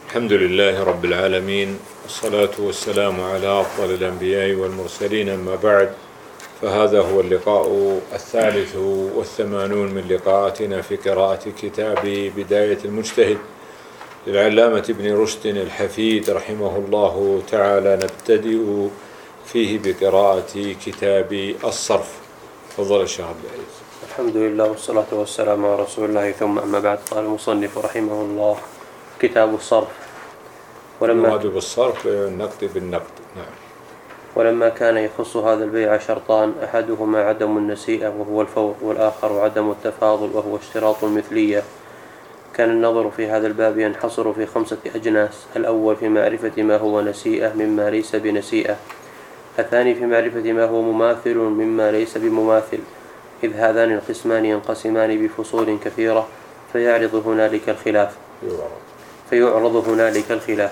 الحمد لله رب العالمين، والصلاة والسلام على أفضل الأنبياء والمرسلين، أما بعد، فهذا هو اللقاء 83 من لقاءاتنا في قراءة كتاب بداية المجتهد للعلامة ابن رشد الحفيد رحمه الله تعالى. نبتدئ فيه بقراءة كتاب الصرف. تفضل الشيخ عبد العزيز. الحمد لله والصلاة والسلام على رسول الله، ثم أما بعد. قال المصنف رحمه الله: كتاب الصرف. المراد بالصرف النقد بالنقد. نعم. ولما كان يخص هذا البيع شرطان، أحدهما عدم النسيئة وهو الفور، والآخر عدم التفاضل وهو اشتراط المثلية، كان النظر في هذا الباب ينحصر في 5 أجناس: الأول في معرفة ما هو نسيئة مما ليس بنسيئة، الثاني في معرفة ما هو مماثل مما ليس بمماثل، إذ هذان القسمان ينقسمان بفصول كثيرة فيعرض هنالك الخلاف.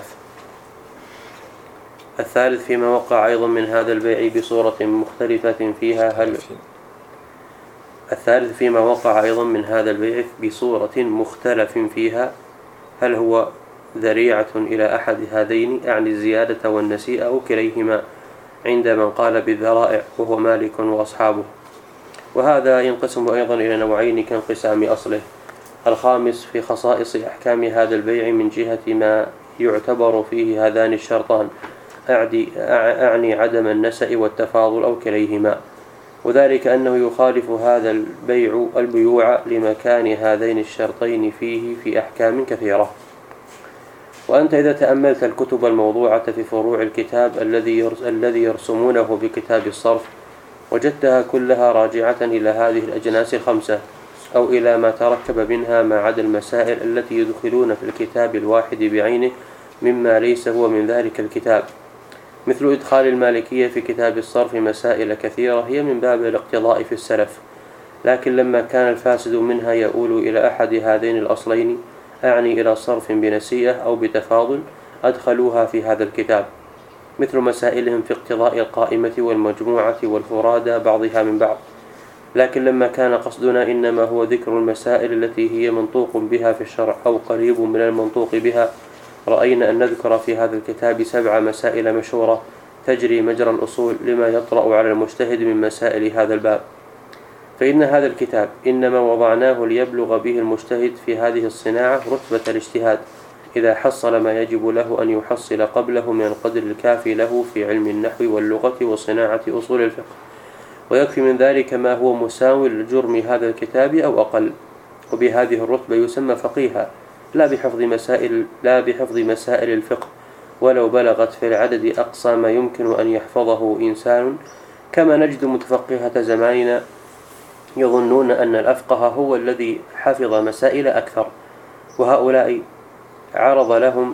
الثالث فيما وقع أيضا من هذا البيع بصورة مختلفة فيها هل هو ذريعة إلى أحد هذين، أعني الزيادة والنسيئة، أو كليهما، عند من قال بالذرائع وهو مالك وأصحابه. وهذا ينقسم أيضا إلى نوعين كانقسام أصله. الخامس في خصائص أحكام هذا البيع من جهة ما يعتبر فيه هذان الشرطان، أعني عدم النسأ والتفاضل أو كليهما، وذلك أنه يخالف هذا البيوع لمكان هذين الشرطين فيه في أحكام كثيرة. وأنت إذا تأملت الكتب الموضوعة في فروع الكتاب الذي يرسمونه بكتاب الصرف، وجدتها كلها راجعة إلى هذه الأجناس 5، أو إلى ما تركب منها ما عدا المسائل التي يدخلون في الكتاب الواحد بعينه مما ليس هو من ذلك الكتاب، مثل إدخال المالكية في كتاب الصرف مسائل كثيرة هي من باب الاقتضاء في السلف، لكن لما كان الفاسد منها يؤول إلى أحد هذين الأصلين، أعني إلى صرف بنسيئة أو بتفاضل، أدخلوها في هذا الكتاب، مثل مسائلهم في اقتضاء القائمة والمجموعة والفرادى بعضها من بعض. لكن لما كان قصدنا إنما هو ذكر المسائل التي هي منطوق بها في الشرع أو قريب من المنطوق بها، رأينا أن نذكر في هذا الكتاب 7 مسائل مشهورة تجري مجرى الأصول لما يطرأ على المجتهد من مسائل هذا الباب. فإن هذا الكتاب إنما وضعناه ليبلغ به المجتهد في هذه الصناعة رتبة الاجتهاد، إذا حصل ما يجب له أن يحصل قبله من القدر الكافي له في علم النحو واللغة وصناعة أصول الفقه، ويكفي من ذلك ما هو مساوي لجرم هذا الكتاب أو أقل، وبهذه الرتبة يسمى فقيها، لا بحفظ مسائل الفقه ولو بلغت في العدد أقصى ما يمكن أن يحفظه إنسان، كما نجد متفقهة زماننا يظنون أن الأفقه هو الذي حفظ مسائل أكثر، وهؤلاء عرض لهم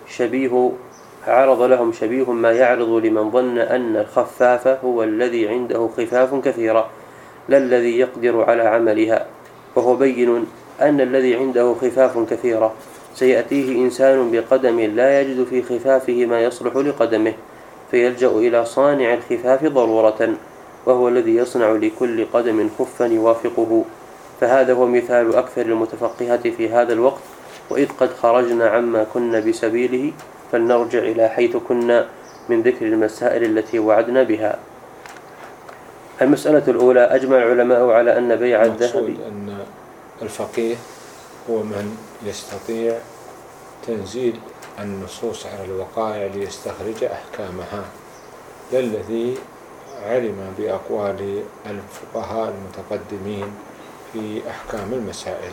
شبيه ما يعرض لمن ظن أن الخفاف هو الذي عنده خفاف كثيرة لا الذي يقدر على عملها، وهو بين أن الذي عنده خفاف كثيرة سيأتيه إنسان بقدم لا يجد في خفافه ما يصلح لقدمه، فيلجأ إلى صانع الخفاف ضرورة، وهو الذي يصنع لكل قدم خفا يوافقه. فهذا هو مثال أكثر المتفقهة في هذا الوقت. وإذ قد خرجنا عما كنا بسبيله، فلنرجع إلى حيث كنا من ذكر المسائل التي وعدنا بها. المسألة الأولى: أجمع العلماء على أن بيع الذهب، أن الفقيه هو من يستطيع تنزيل النصوص على الوقائع ليستخرج أحكامها، لا الذي علم بأقوال الفقهاء المتقدمين في أحكام المسائل.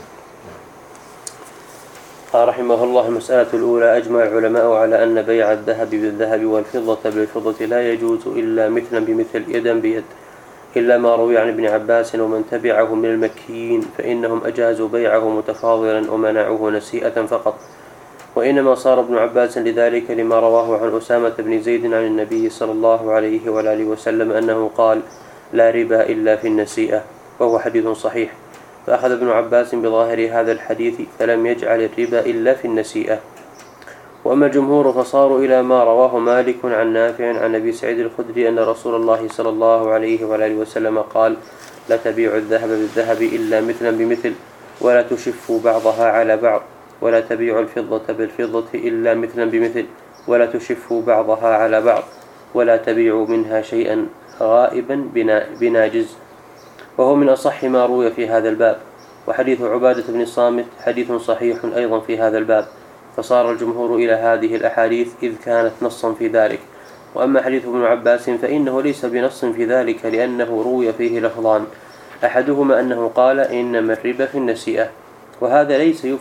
قال رحمه الله: المسألة الأولى: أجمع العلماء على أن بيع الذهب بالذهب والفضة بالفضة لا يجوز إلا مثلا بمثل، يدا بيد، إلا ما روي عن ابن عباس ومن تبعه من المكيين، فإنهم أجازوا بيعه متفاضلا ومنعوه نسيئة فقط. وإنما صار ابن عباس لذلك لما رواه عن أسامة بن زيد عن النبي صلى الله عليه وآله وسلم أنه قال: لا ربا إلا في النسيئة، وهو حديث صحيح. فأخذ ابن عباس بظاهر هذا الحديث فلم يجعل الربا إلا في النسيئة. وأما الجمهور فصاروا إلى ما رواه مالك عن نافع عن أبي سعيد الخدري أن رسول الله صلى الله عليه وآله وسلم قال: لا تبيع الذهب بالذهب إلا مثلا بمثل، ولا تشفوا بعضها على بعض، ولا تبيعوا الفضة بالفضة إلا مثلا بمثل، ولا تشفوا بعضها على بعض، ولا تبيعوا منها شيئا غائبا بناجز. وهو من أصح ما روي في هذا الباب. وحديث عبادة بن الصامت حديث صحيح أيضا في هذا الباب، فصار الجمهور إلى هذه الأحاديث إذ كانت نصا في ذلك. وأما حديث ابن عباس فإنه ليس بنص في ذلك، لأنه روي فيه لفظان، أحدهما أنه قال إنما الربا في النسيئة، وهذا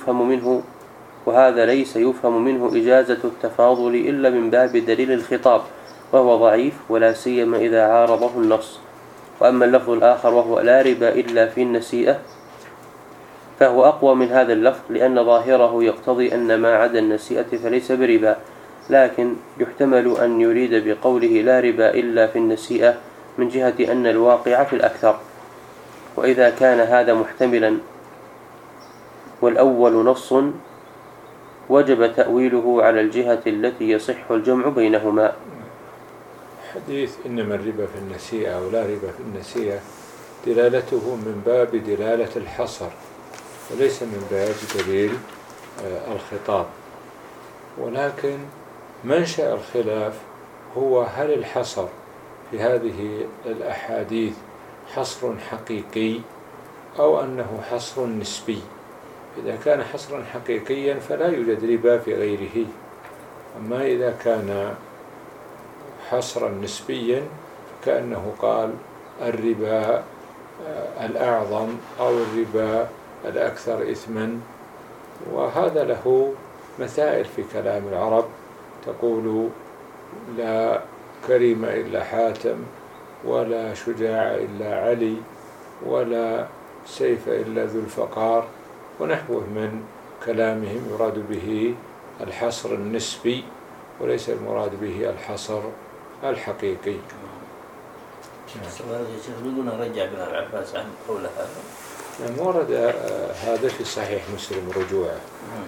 ليس يفهم منه إجازة التفاضل إلا من باب دليل الخطاب، وهو ضعيف ولا سيما إذا عارضه النص. وأما اللفظ الآخر وهو لا ربا إلا في النسيئة فهو أقوى من هذا اللفظ، لأن ظاهره يقتضي أن ما عدا النسيئة فليس بربا، لكن يحتمل أن يريد بقوله لا ربا إلا في النسيئة من جهة أن الواقع في الأكثر. وإذا كان هذا محتملا والأول نص وجب تأويله على الجهة التي يصح الجمع بينهما. حديث إنما الربا في النسيئة أو لا ربا في النسيئة دلالته من باب دلالة الحصر وليس من باب دليل الخطاب، ولكن منشأ الخلاف هو هل الحصر في هذه الأحاديث حصر حقيقي أو أنه حصر نسبي. إذا كان حصرا حقيقيا فلا يوجد ربا في غيره، أما إذا كان حصرا نسبيا كأنه قال الربا الأعظم أو الربا الأكثر إثما. وهذا له مثائل في كلام العرب، تقول لا كريم إلا حاتم، ولا شجاع إلا علي، ولا سيف إلا ذو الفقار، ونحوه من كلامهم يراد به الحصر النسبي وليس المراد به الحصر الحقيقي. سؤال يا شيخ، بدون رجع ابن عباس عن قول هذا. ورد هذا في صحيح مسلم رجوعه.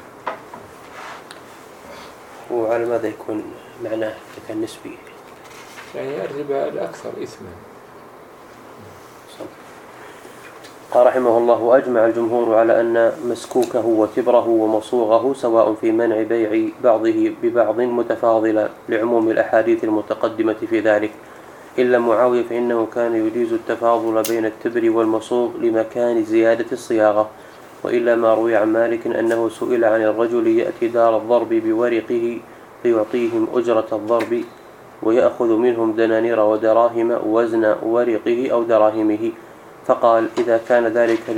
وعلى ماذا يكون معناه كان نسبي؟ يعني الربا الأكثر إثما. قال رحمه الله: وأجمع الجمهور على أن مسكوكه وتبره ومصوغه سواء في منع بيع بعضه ببعض متفاضلا لعموم الأحاديث المتقدمة في ذلك، إلا معاوية فإنه كان يجيز التفاضل بين التبر والمصوغ لمكان زيادة الصياغة. وإلا ما روي عن مالك أنه سئل عن الرجل يأتي دار الضرب بورقه فيعطيهم أجرة الضرب ويأخذ منهم دنانير ودراهم وزن ورقه أو دراهمه، فقال: إذا كان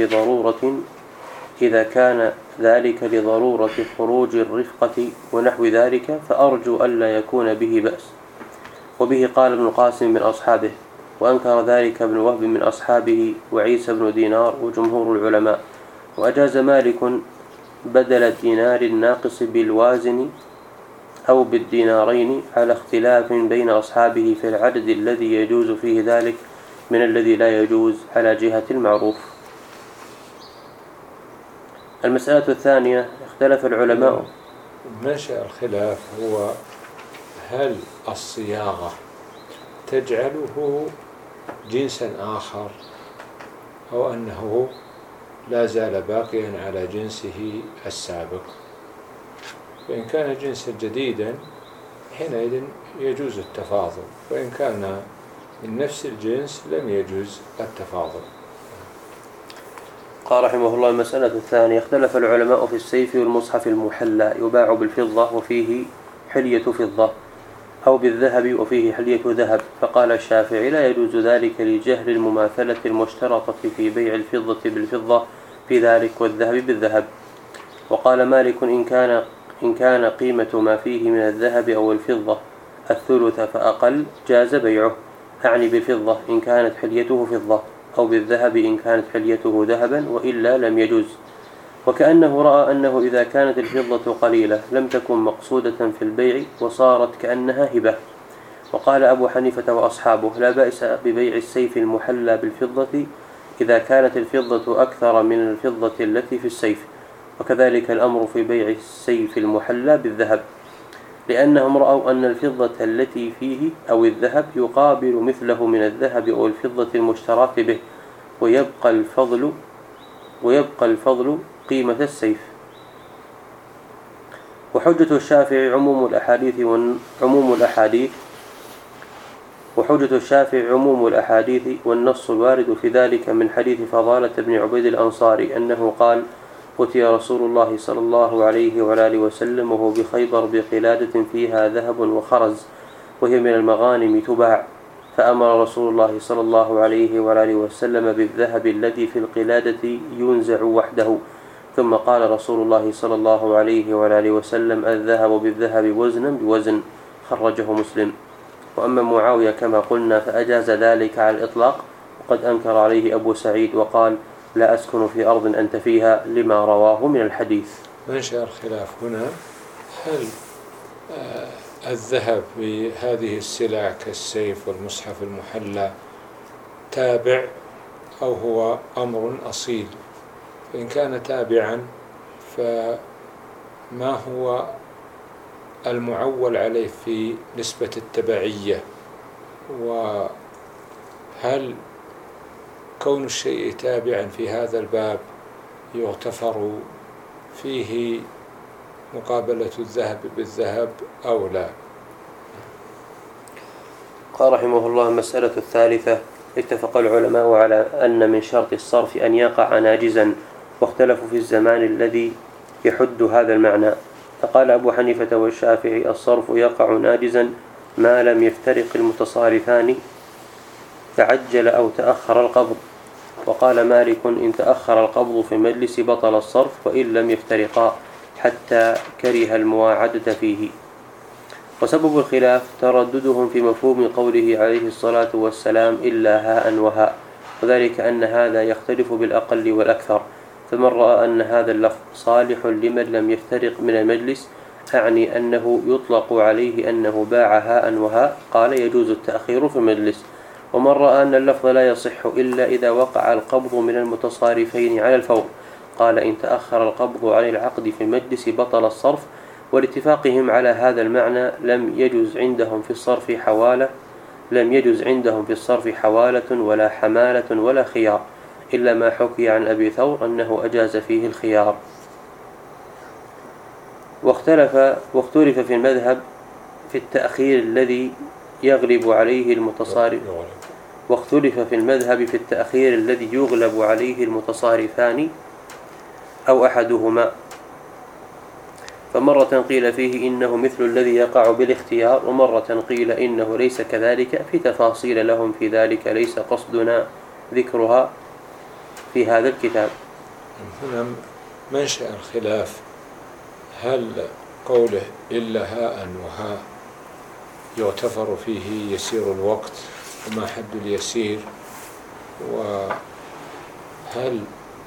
ذلك لضرورة خروج الرفقة ونحو ذلك فأرجو ألا يكون به بأس. وبه قال ابن القاسم من أصحابه، وأنكر ذلك ابن وهب من أصحابه وعيسى بن دينار وجمهور العلماء. وأجاز مالك بدل الدينار الناقص بالوازن أو بالدينارين على اختلاف بين أصحابه في العدد الذي يجوز فيه ذلك من الذي لا يجوز على جهة المعروف. المسألة الثانية: اختلف العلماء. منشأ الخلاف هو هل الصياغة تجعله جنسا آخر أو أنه لا زال باقيا على جنسه السابق. فإن كان جنسا جديدا حينئذ يجوز التفاضل، وإن كان من نفس الجنس لم يجوز التفاضل. قال رحمه الله: المسألة الثانية: اختلف العلماء في السيف والمصحف المحلى يباع بالفضة وفيه حلية فضة، أو بالذهب وفيه حلية ذهب. فقال الشافعي: لا يجوز ذلك لجهل المماثلة المشترطة في بيع الفضة بالفضة في ذلك والذهب بالذهب. وقال مالك: إن كان قيمة ما فيه من الذهب أو الفضة الثلث فأقل جاز بيعه، أعني بالفضة إن كانت حليته فضة، أو بالذهب إن كانت حليته ذهبا، وإلا لم يجوز. وكأنه رأى أنه إذا كانت الفضة قليلة لم تكن مقصودة في البيع وصارت كأنها هبة. وقال أبو حنيفة وأصحابه: لا بأس ببيع السيف المحلى بالفضة إذا كانت الفضة أكثر من الفضة التي في السيف، وكذلك الأمر في بيع السيف المحلى بالذهب، لأنهم رأوا أن الفضة التي فيه أو الذهب يقابل مثله من الذهب أو الفضة المشتراة به، ويبقى الفضل قيمة السيف. وحجة الشافعي عموم الأحاديث والنص الوارد في ذلك من حديث فضالة بن عبيد الأنصاري أنه قال: أتي رسول الله صلى الله عليه وآله وسلم وهو بخيبر بقلادة فيها ذهب وخرز وهي من المغانم تباع، فأمر رسول الله صلى الله عليه وآله وسلم بالذهب الذي في القلادة ينزع وحده، ثم قال رسول الله صلى الله عليه وآله وسلم: الذهب بالذهب وزنا بوزن، خرجه مسلم. وأما معاوية كما قلنا فأجاز ذلك على الإطلاق، وقد أنكر عليه أبو سعيد وقال: لا أسكن في أرض أنت فيها، لما رواه من الحديث. منشأ الخلاف هنا هل الذهب بهذه السلع كالسيف والمصحف المحلى تابع أو هو أمر أصيل؟ فإن كان تابعا فما هو المعول عليه في نسبة التبعية؟ وهل كون الشيء تابعا في هذا الباب يغتفر فيه مقابلة الذهب بالذهب أو لا؟ قال رحمه الله: المسألة الثالثة: اتفق العلماء على أن من شرط الصرف أن يقع ناجزا، واختلفوا في الزمان الذي يحد هذا المعنى. فقال أبو حنيفة والشافعي: الصرف يقع ناجزا ما لم يفترق المتصارفان تعجل أو تأخر القبض. وقال مالك: إن تأخر القبض في المجلس بطل الصرف وإن لم يفترقا حتى كره المواعدة فيه. وسبب الخلاف ترددهم في مفهوم قوله عليه الصلاة والسلام: إلا هاء وهاء، وذلك أن هذا يختلف بالأقل والأكثر، فمن رأى أن هذا اللفظ صالح لمن لم يفترق من المجلس، أعني أنه يطلق عليه أنه باع هاء وهاء، قال: يجوز التأخير في المجلس. ومن رأى أن اللفظ لا يصح إلا إذا وقع القبض من المتصارفين على الفور، قال: إن تأخر القبض عن العقد في المجلس بطل الصرف. ولاتفاقهم على هذا المعنى لم يجوز عندهم في الصرف حوالة ولا حمالة ولا خيار، إلا ما حكي عن أبي ثور أنه أجاز فيه الخيار. واختلف في المذهب في التأخير الذي يغلب عليه المتصارفان أو أحدهما، فمرة قيل فيه إنه مثل الذي يقع بالاختيار، ومرة قيل إنه ليس كذلك، في تفاصيل لهم في ذلك ليس قصدنا ذكرها في هذا الكتاب. هنا منشأ الخلاف: هل قوله إلا هاء وهاء يغتفر فيه يسير الوقت وما حد اليسير؟ وهل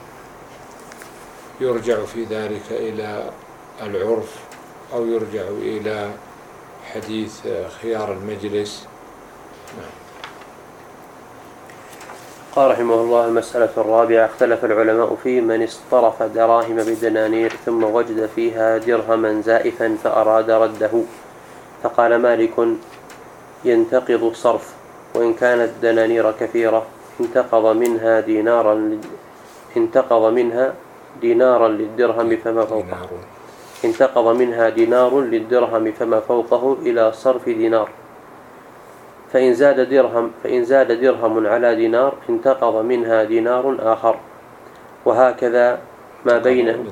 يرجع في ذلك إلى العرف أو يرجع إلى حديث خيار المجلس؟ قال رحمه الله: المسألة الرابعة: اختلف العلماء في من اصطرف دراهم بدنانير ثم وجد فيها درهما زائفا فأراد رده. فقال مالك: ينتقض الصرف، وإن كانت دنانير كثيرة انتقض منها دينارا للدرهم فما فوقه إلى صرف دينار، فإن زاد درهم على دينار انتقض منها دينار آخر، وهكذا ما بينه.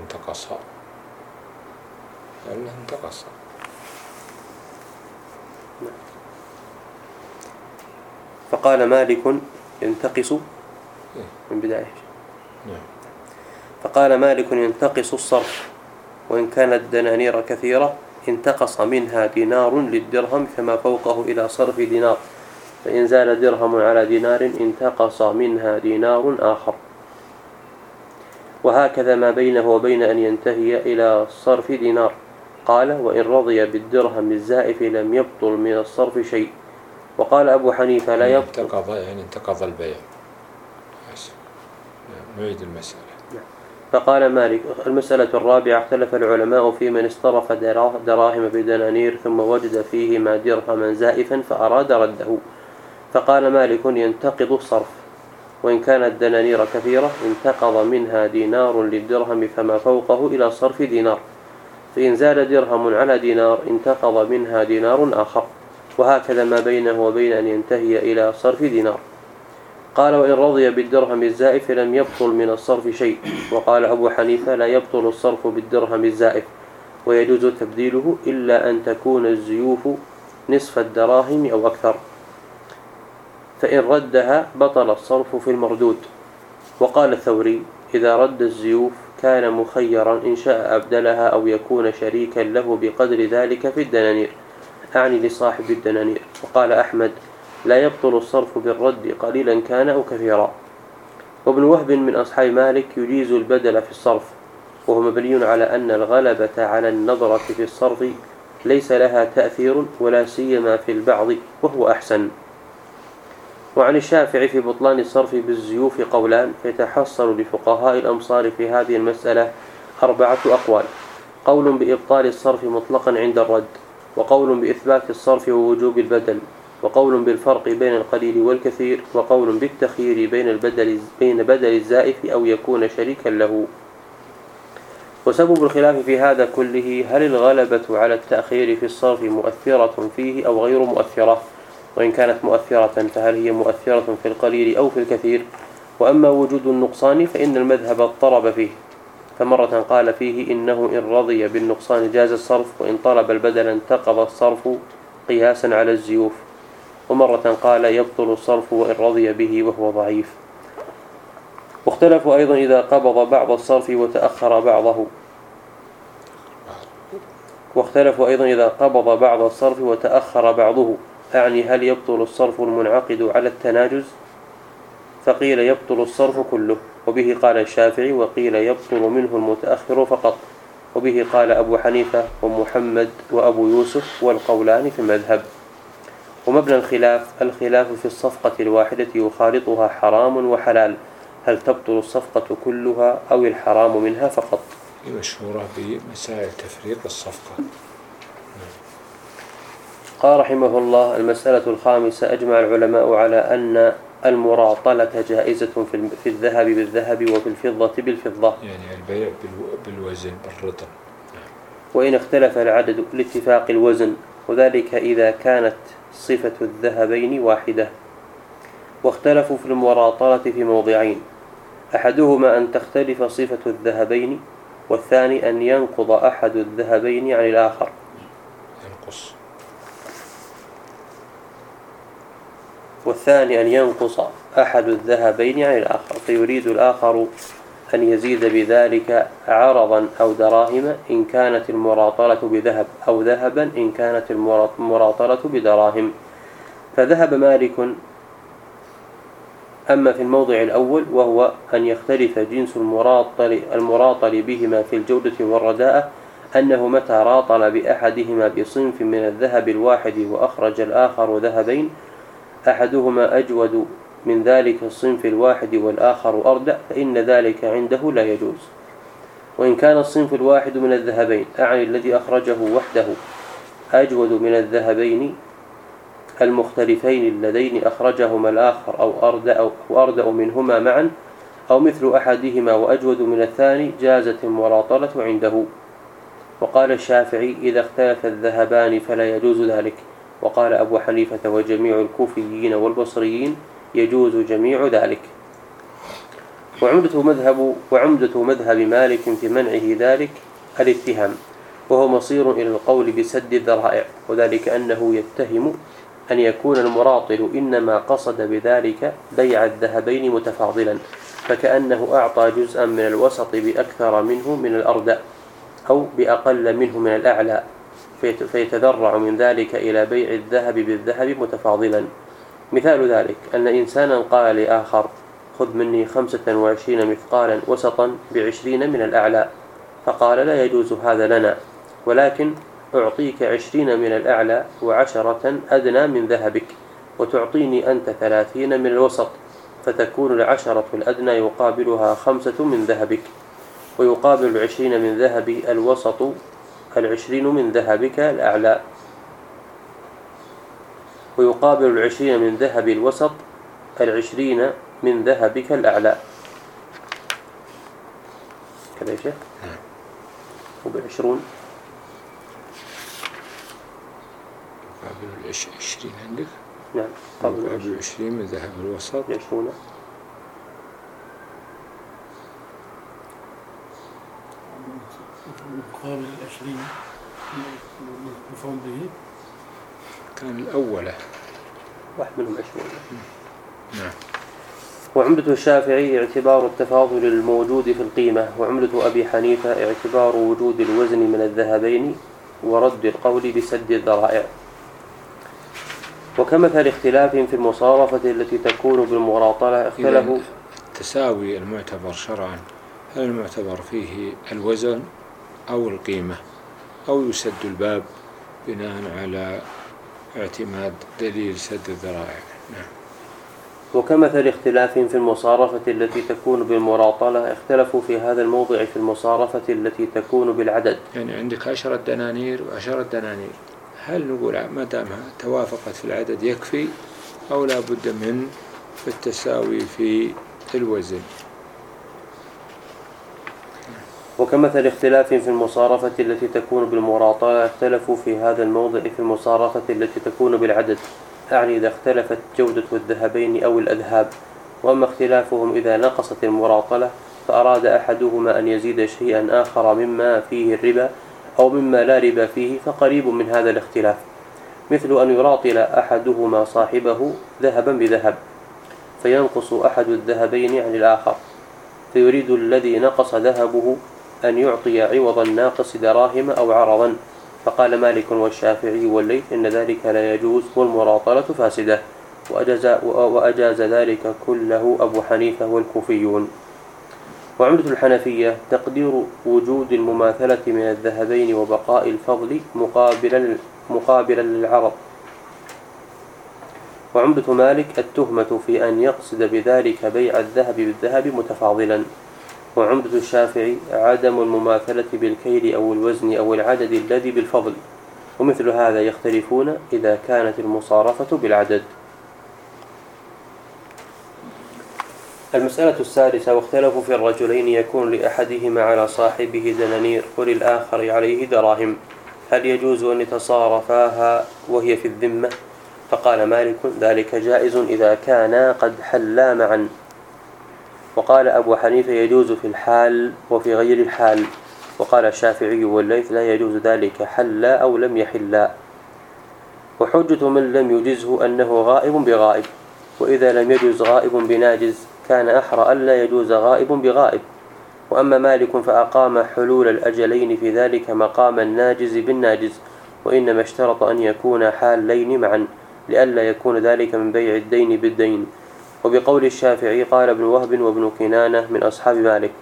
انتقص. فقال مالك: ينتقص من بداية. فقال مالك: ينتقص الصرف، وإن كانت دنانير كثيرة انتقص منها دينار للدرهم فما فوقه إلى صرف دينار، فإن زاد درهم على دينار انتقص منها دينار آخر، وهكذا ما بينه وبين أن ينتهي إلى صرف دينار. قال: وإن رضي بالدرهم الزائف لم يبطل من الصرف شيء. وقال أبو حنيفة: لا يبطل. انتقض البيع. نعيد المسألة. فقال مالك: المسألة الرابعة: اختلف العلماء في من اصطرف دراهم بدنانير ثم وجد فيهما درهما زائفا فأراد رده. فقال مالك: ينتقض الصرف، وإن كانت دنانير كثيرة انتقض منها دينار للدرهم فما فوقه إلى صرف دينار، فإن زاد درهم على دينار انتقض منها دينار آخر، وهكذا ما بينه وبين أن ينتهي إلى صرف دينار. قال: وإن رضي بالدرهم الزائف لم يبطل من الصرف شيء. وقال أبو حنيفة: لا يبطل الصرف بالدرهم الزائف، ويجوز تبديله إلا أن تكون الزيوف نصف الدراهم أو أكثر، فإن ردها بطل الصرف في المردود. وقال الثوري: إذا رد الزيوف كان مخيرا إن شاء أبدلها أو يكون شريكا له بقدر ذلك في الدنانير، أعني لصاحب الدنانير. وقال أحمد: لا يبطل الصرف بالرد قليلا كان أو كثيرا. وابن وهب من أصحاب مالك يجيز البدل في الصرف، وهو مبني على أن الغلبة على النظرة في الصرف ليس لها تأثير ولا سيما في البعض، وهو أحسن. وعن الشافعي في بطلان الصرف بالزيوف قولان، فيتحصل لفقهاء الأمصار في هذه المسألة 4 أقوال: قول بإبطال الصرف مطلقا عند الرد، وقول بإثبات الصرف ووجوب البدل، وقول بالفرق بين القليل والكثير، وقول بالتخيير بين بدل الزائف أو يكون شريكا له. وسبب الخلاف في هذا كله: هل الغلبة على التأخير في الصرف مؤثرة فيه أو غير مؤثرة؟ وإن كانت مؤثرة فهل هي مؤثرة في القليل أو في الكثير؟ وأما وجود النقصان فإن المذهب اضطرب فيه، فمرة قال فيه إنه إن رضي بالنقصان جاز الصرف، وإن طلب البدل انتقض الصرف قياسا على الزيوف، ومرة قال يبطل الصرف وإن رضي به، وهو ضعيف. واختلفوا أيضا إذا قبض بعض الصرف وتأخر بعضه، أعني هل يبطل الصرف المنعقد على التناجز؟ فقيل يبطل الصرف كله، وبه قال الشافعي، وقيل يبطل منه المتأخر فقط، وبه قال أبو حنيفة ومحمد وأبو يوسف، والقولان في المذهب. ومبنى الخلاف في الصفقة الواحدة يخالطها حرام وحلال، هل تبطل الصفقة كلها أو الحرام منها فقط؟ مشهورة بمسائل تفريق الصفقة. قال رحمه الله: المسألة الخامسة: أجمع العلماء على أن المراطلة جائزة في الذهب بالذهب وفي الفضة بالفضة، يعني البيع بالوزن بالرطل، وإن اختلف العدد لاتفاق الوزن، وذلك إذا كانت صفة الذهبين واحدة. واختلفوا في المراطلة في موضعين: أحدهما أن تختلف صفة الذهبين، والثاني أن ينقض أحد الذهبين عن الآخر. ينقص أحد الذهبين عن الآخر، فيريد الآخر أن يزيد بذلك عرضا أو دراهم إن كانت المراطلة بذهب، أو ذهبا إن كانت المراطلة بدراهم. فذهب مالك. أما في الموضع الأول وهو أن يختلف جنس المراطل بهما في الجودة والرداءة، أنه متى راطل بأحدهما بصنف من الذهب الواحد وأخرج الآخر ذهبين، أحدهما أجود من ذلك الصنف الواحد والآخر أردأ، فإن ذلك عنده لا يجوز. وإن كان الصنف الواحد من الذهبين، أعني الذي أخرجه وحده، أجود من الذهبين المختلفين اللذين أخرجهما الآخر أو أردأ منهما معا، أو مثل أحدهما وأجود من الثاني، جازت المراطلة عنده. وقال الشافعي: إذا اختلف الذهبان فلا يجوز ذلك. وقال أبو حنيفة وجميع الكوفيين والبصريين: يجوز جميع ذلك. وعمدة مذهب مالك في منعه ذلك الاتهام، وهو مصير إلى القول بسد الذرائع، وذلك أنه يتهم أن يكون المراطل إنما قصد بذلك بيع الذهبين متفاضلا، فكأنه أعطى جزءا من الوسط بأكثر منه من الأردأ، أو بأقل منه من الأعلى، فيتذرع من ذلك إلى بيع الذهب بالذهب متفاضلا. مثال ذلك أن إنسانا قال لآخر: خذ مني 25 مثقالا وسطا ب20 من الأعلى، فقال: لا يجوز هذا لنا، ولكن أعطيك 20 من الأعلى و10 أدنى من ذهبك، وتعطيني أنت 30 من الوسط، فتكون 10 الأدنى يقابلها 5 من ذهبك، ويقابل 20 من ذهب الوسط 20 من ذهبك الأعلى، ويقابل 20 من ذهب الوسط 20 من ذهبك الأعلى. كذا يا شيخ؟ وب20 قابل 20 عندك؟ نعم قابل 20 من ذهب الوسط 20 مقابل 20 مفعول به كان الأولى واحد منهم 20. نعم. وعمدة الشافعي اعتبار التفاضل الموجود في القيمة، وعمدة أبي حنيفة اعتبار وجود الوزن من الذهبين ورد القول بسد الذرائع. وكمثل اختلاف في المصارفة التي تكون بالمراطلة اختلفوا. التساوي المعتبر شرعا هل المعتبر فيه الوزن أو القيمة أو يسد الباب بناء على اعتماد دليل سد الذرائع؟ نعم. وكمثل اختلاف في المصارفة التي تكون بالمراطلة اختلفوا في هذا الموضع في المصارفة التي تكون بالعدد. يعني عندك 10 دنانير و10 دنانير، هل نقول ما دامها توافقت في العدد يكفي أو لا بد من التساوي في الوزن؟ وكمثل اختلاف في المصارفة التي تكون بالمراطلة اختلفوا في هذا الموضع في المصارفة التي تكون بالعدد، أعني إذا اختلفت جودة الذهبين أو الأذهاب. وأما اختلافهم إذا نقصت المراطلة فأراد أحدهما أن يزيد شيئا آخر مما فيه الربا أو مما لا ربا فيه فقريب من هذا الاختلاف، مثل أن يراطل أحدهما صاحبه ذهبا بذهب فينقص أحد الذهبين عن الآخر، فيريد الذي نقص ذهبه أن يعطي عوض الناقص دراهم أو عرضا، فقال مالك والشافعي والليث إن ذلك لا يجوز والمراطلة فاسدة، وأجاز ذلك كله أبو حنيفة والكوفيون. وعمدة الحنفية تقدير وجود المماثلة من الذهبين وبقاء الفضل مقابلا للعرض. وعمدة مالك التهمة في أن يقصد بذلك بيع الذهب بالذهب متفاضلا. وعمدة الشافعي عدم المماثلة بالكيل أو الوزن أو العدد الذي بالفضل، ومثل هذا يختلفون إذا كانت المصارفة بالعدد. المسألة السادسة واختلفوا في الرجلين يكون لأحدهما على صاحبه دنانير وللآخر عليه دراهم، هل يجوز أن يتصارفاها وهي في الذمة؟ فقال مالك ذلك جائز إذا كانا قد حلا معا. وقال أبو حنيفة يجوز في الحال وفي غير الحال. وقال الشافعي والليث لا يجوز ذلك حلا أو لم يحلا. وحجة من لم يجزه أنه غائب بغائب، وإذا لم يجوز غائب بناجز كان أحرى ألا يجوز غائب بغائب. وأما مالك فأقام حلول الأجلين في ذلك مقام الناجز بالناجز، وإنما اشترط أن يكون حالين معا لئلا يكون ذلك من بيع الدين بالدين. وبقول الشافعي قال ابن وهب وابن كنانة من أصحاب مالك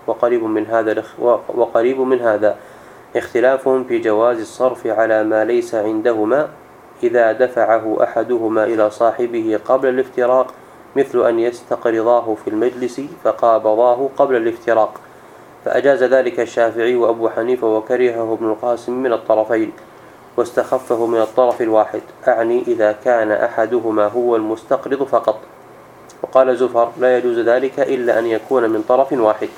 وقريب من هذا اختلافهم في جواز الصرف على ما ليس عندهما إذا دفعه أحدهما إلى صاحبه قبل الافتراق، مثل أن يستقرضاه في المجلس فقابضاه قبل الافتراق، فأجاز ذلك الشافعي وأبو حنيفة وكرهه ابن القاسم من الطرفين واستخفه من الطرف الواحد، أعني إذا كان أحدهما هو المستقرض فقط. وقال زفر لا يجوز ذلك إلا أن يكون من طرف واحد.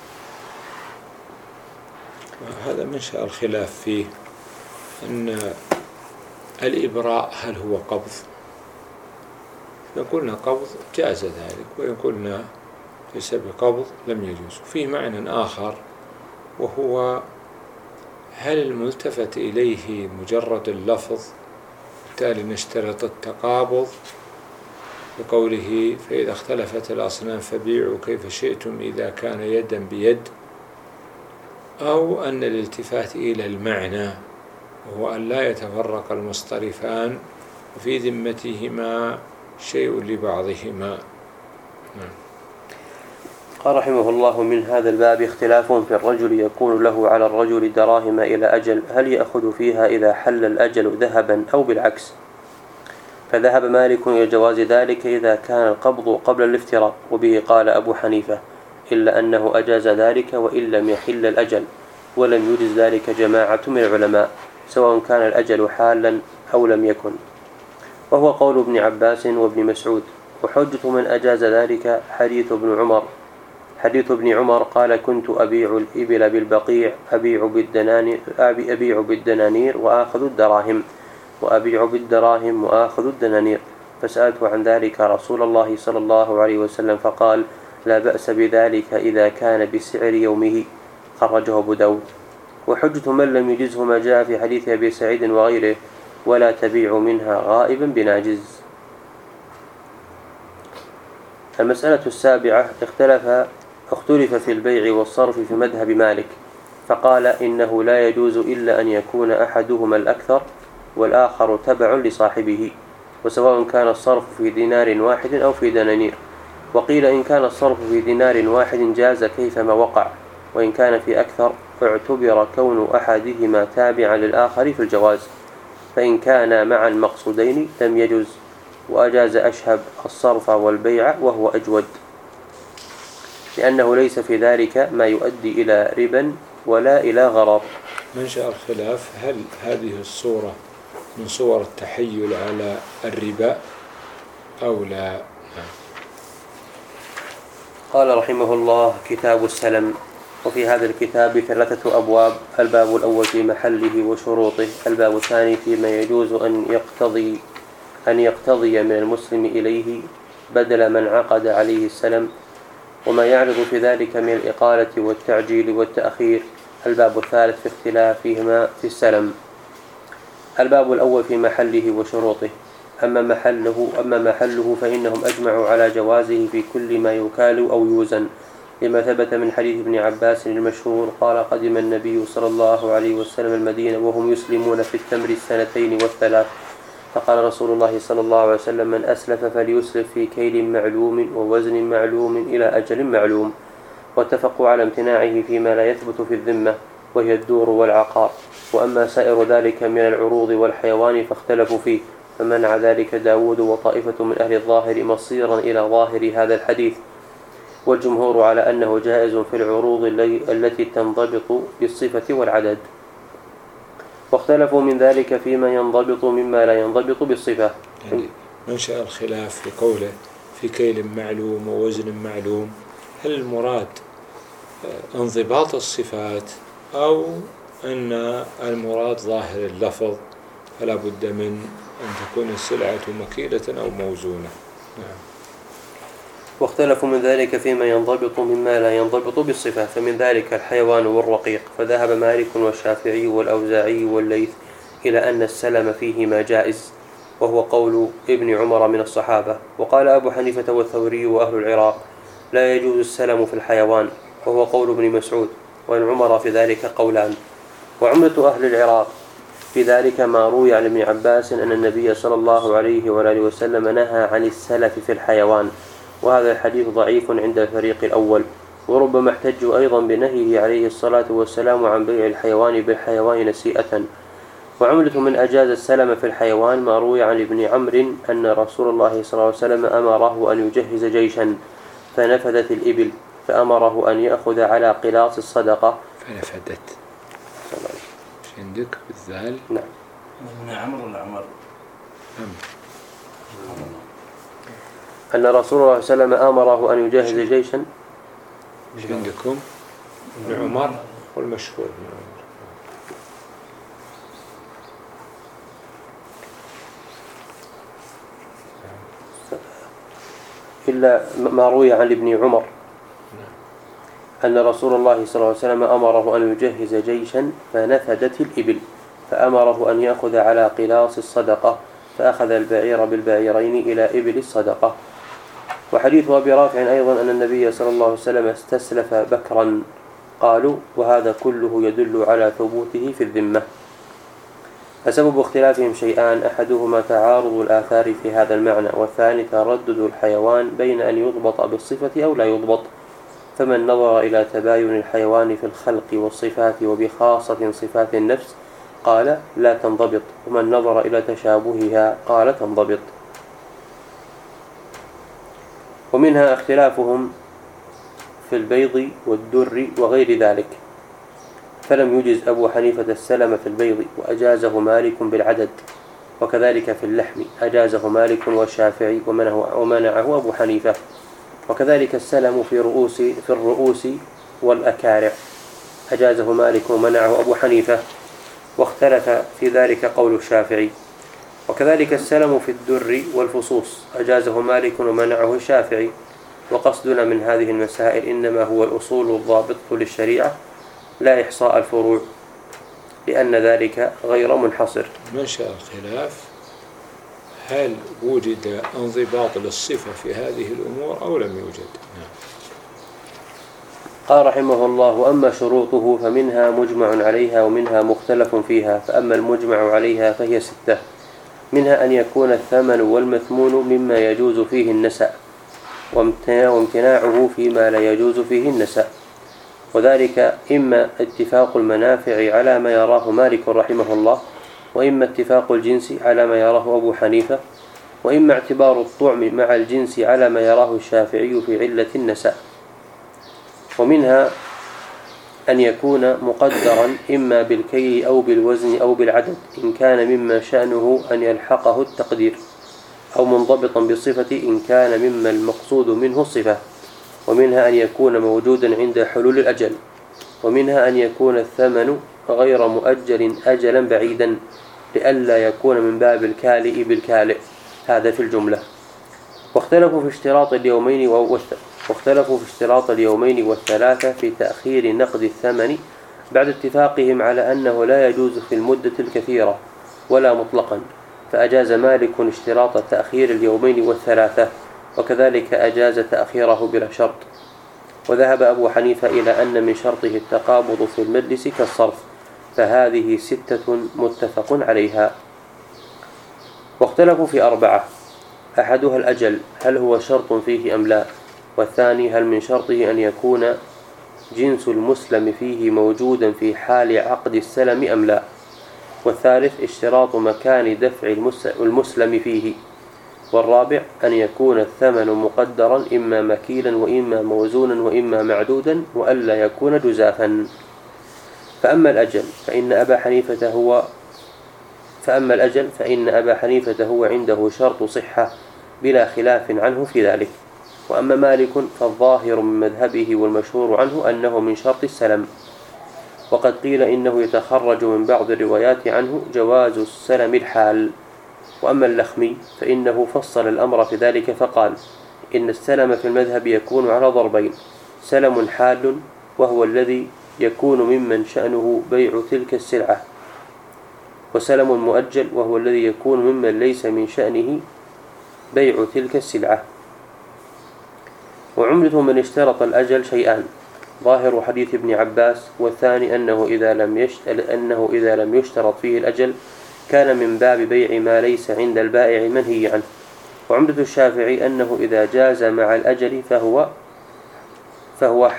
هذا منشأ الخلاف فيه أن الإبراء هل هو قبض؟ إذا قلنا قبض جاز ذلك، وإن قلنا ليس بقبض لم يجوز. فيه معنى آخر وهو هل الملتفت إليه مجرد اللفظ، بالتالي نشترط التقابض بقوله فإذا اختلفت الأصنام فبيعوا كيف شئتم إذا كان يدا بيد، أو أن الالتفات إلى المعنى وهو أن لا يتفرق المصطرفان وفي ذمتهما شيء لبعضهما. قال رحمه الله من هذا الباب اختلاف في الرجل يكون له على الرجل دراهم إلى أجل، هل يأخذ فيها إذا حل الأجل ذهبا أو بالعكس؟ فذهب مالك إلى جواز ذلك إذا كان القبض قبل الافتراق، وبه قال أبو حنيفة إلا أنه أجاز ذلك وإن لم يحل الأجل، ولم يجز ذلك جماعة من العلماء سواء كان الأجل حالا أو لم يكن، وهو قول ابن عباس وابن مسعود. وحجة من أجاز ذلك حديث ابن عمر قال كنت أبيع الإبل بالبقيع أبيع بالدنانير وآخذ الدراهم، وأبيع بالدراهم وآخذ الدنانير. فسألت عن ذلك رسول الله صلى الله عليه وسلم فقال: لا بأس بذلك إذا كان بسعر يومه. خرجه أبو داود. وحجة من لم يجزه ما جاء في حديث أبي سعيد وغيره: ولا تبيع منها غائبا بناجز. المسألة السابعة: اختلف في البيع والصرف في مذهب مالك، فقال إنه لا يجوز إلا أن يكون أحدهما الأكثر والآخر تبع لصاحبه، وسواء كان الصرف في دينار واحد أو في دنانير. وقيل إن كان الصرف في دينار واحد جاز كيفما وقع، وإن كان في أكثر اعتبر كون أحدهما تابعا للآخر في الجواز، فإن كان معا مقصودين لم يجوز. وأجاز أشهب الصرف والبيع وهو أجود، لأنه ليس في ذلك ما يؤدي إلى ربا ولا إلى غرر. منشأ الخلاف: هل هذه الصورة من صور التحيل على الربا أو لا؟ قال رحمه الله: كتاب السلم. وفي هذا الكتاب 3 أبواب: الباب الأول في محله وشروطه، الباب الثاني فيما يجوز أن يقتضي من المسلم إليه بدل من عقد عليه السلم، وما يعرض في ذلك من الإقالة والتعجيل والتأخير. الباب الثالث في اختلافهما في السلم. الباب الأول في محله وشروطه. أما محله فإنهم أجمعوا على جوازه في كل ما يكال أو يوزن، لما ثبت من حديث ابن عباس المشهور قال: قدم النبي صلى الله عليه وسلم المدينة وهم يسلمون في التمر 2 و3، فقال رسول الله صلى الله عليه وسلم: من أسلف فليسلف في كيل معلوم ووزن معلوم إلى أجل معلوم. واتفقوا على امتناعه فيما لا يثبت في الذمة، وهي الدور والعقار. وأما سائر ذلك من العروض والحيوان فاختلفوا فيه، فمنع ذلك داود وطائفة من أهل الظاهر مصيرا إلى ظاهر هذا الحديث، والجمهور على أنه جائز في العروض التي تنضبط بالصفة والعدد. واختلفوا من ذلك فيما ينضبط مما لا ينضبط بالصفة. يعني منشأ الخلاف في قوله في كيل معلوم ووزن معلوم، هل المراد انضباط الصفات أو أن المراد ظاهر اللفظ فلا بد من أن تكون السلعة مكيلة أو موزونة؟ نعم. واختلفوا من ذلك فيما ينضبط مما لا ينضبط بالصفة، فمن ذلك الحيوان والرقيق. فذهب مالك والشافعي والأوزاعي والليث إلى أن السلم فيهما جائز، وهو قول ابن عمر من الصحابة. وقال أبو حنيفة والثوري وأهل العراق: لا يجوز السلم في الحيوان، وهو قول ابن مسعود. وإن عمر في ذلك قولان. وعمدة أهل العراق في ذلك ما روي عن ابن عباس أن النبي صلى الله عليه وآله وسلم نهى عن السلف في الحيوان، وهذا الحديث ضعيف عند الفريق الأول. وربما احتجوا أيضا بنهيه عليه الصلاة والسلام عن بيع الحيوان بالحيوان نسيئة. وعملة من أجاز السلم في الحيوان ما روي عن ابن عمرو أن رسول الله صلى الله عليه وسلم أمره أن يجهز جيشا فنفذت الإبل، فأمره أن يأخذ على قلاص الصدقة. فنفدت عندك بالذال؟ نعم. من عمر ولا عمر؟ أن رسول الله صلى الله عليه وسلم أمره أن يجهز جيشا. ايش عندكم؟ ابن عمر والمشهور ابن عمر. إلا ما روي عن ابن عمر أن رسول الله صلى الله عليه وسلم أمره أن يجهز جيشا فنفدت الإبل، فأمره أن يأخذ على قلاص الصدقة، فأخذ البعير بالبعيرين إلى إبل الصدقة. وحديث أبي رافع أيضا أن النبي صلى الله عليه وسلم استسلف بكرا، قالوا: وهذا كله يدل على ثبوته في الذمة. فسبب اختلافهم شيئان: أحدهما تعارض الآثار في هذا المعنى، والثاني تردد الحيوان بين أن يضبط بالصفة أو لا يضبط. فمن نظر إلى تباين الحيوان في الخلق والصفات وبخاصة صفات النفس قال لا تنضبط، ومن نظر إلى تشابهها قال تنضبط. ومنها اختلافهم في البيض والدر وغير ذلك، فلم يجز أبو حنيفة السلم في البيض، وأجازه مالك بالعدد، وكذلك في اللحم أجازه مالك والشافعي ومنعه أبو حنيفة، وكذلك السلم في الرؤوس والأكارع أجازه مالك ومنعه أبو حنيفة، واختلف في ذلك قول الشافعي. وكذلك السلم في الدر والفصوص أجازه مالك ومنعه الشافعي. وقصدنا من هذه المسائل إنما هو الأصول الضابطة للشريعة لا إحصاء الفروع، لأن ذلك غير منحصر. منشأ الخلاف هل وجد انضباط للصفة في هذه الأمور أو لم يوجد؟ قال رحمه الله: وأما شروطه فمنها مجمع عليها ومنها مختلف فيها. فأما المجمع عليها فهي 6، منها أن يكون الثمن والمثمون مما يجوز فيه النسأ، وامتناعه فيما لا يجوز فيه النسأ، وذلك إما اتفاق المنافع على ما يراه مالك رحمه الله، وإما اتفاق الجنس على ما يراه أبو حنيفة، وإما اعتبار الطعم مع الجنس على ما يراه الشافعي في علة النسأ. ومنها أن يكون مقدرا إما بالكيل أو بالوزن أو بالعدد إن كان مما شأنه أن يلحقه التقدير، أو منضبطا بصفة إن كان مما المقصود منه الصفة. ومنها أن يكون موجودا عند حلول الأجل. ومنها أن يكون الثمن غير مؤجل أجلا بعيدا لئلا يكون من باب الكالئ بالكالئ. هذا في الجملة. واختلفوا في اشتراط اليومين والثلاثة في تأخير نقد الثمن بعد اتفاقهم على أنه لا يجوز في المدة الكثيرة ولا مطلقا، فأجاز مالك اشتراط تأخير اليومين والثلاثة، وكذلك أجاز تأخيره بلا شرط. وذهب أبو حنيفة إلى أن من شرطه التقابض في المجلس كالصرف، فهذه 6 متفق عليها. واختلفوا في 4، أحدها الأجل هل هو شرط فيه أم لا، والثاني هل من شرطه أن يكون جنس المسلم فيه موجودا في حال عقد السلم أم لا، والثالث اشتراط مكان دفع المسلم فيه، والرابع أن يكون الثمن مقدرا إما مكيلا وإما موزونا وإما معدودا وألا يكون جزافا. فأما الأجل فإن أبا حنيفة هو عنده شرط صحة بلا خلاف عنه في ذلك. وأما مالك فالظاهر من مذهبه والمشهور عنه أنه من شرط السلم، وقد قيل إنه يتخرج من بعض الروايات عنه جواز السلم الحال. وأما اللخمي فإنه فصل الأمر في ذلك فقال إن السلم في المذهب يكون على ضربين: سلم حال وهو الذي يكون ممن شأنه بيع تلك السلعة، وسلم مؤجل وهو الذي يكون ممن ليس من شأنه بيع تلك السلعة. وعملة من اشترط الأجل شيئان: ظاهر حديث ابن عباس، والثاني أنه إذا لم يشترط فيه الأجل كان من باب بيع ما ليس عند البائع منهي عنه. وعمدة الشافعي أنه إذا جاز مع الأجل فهو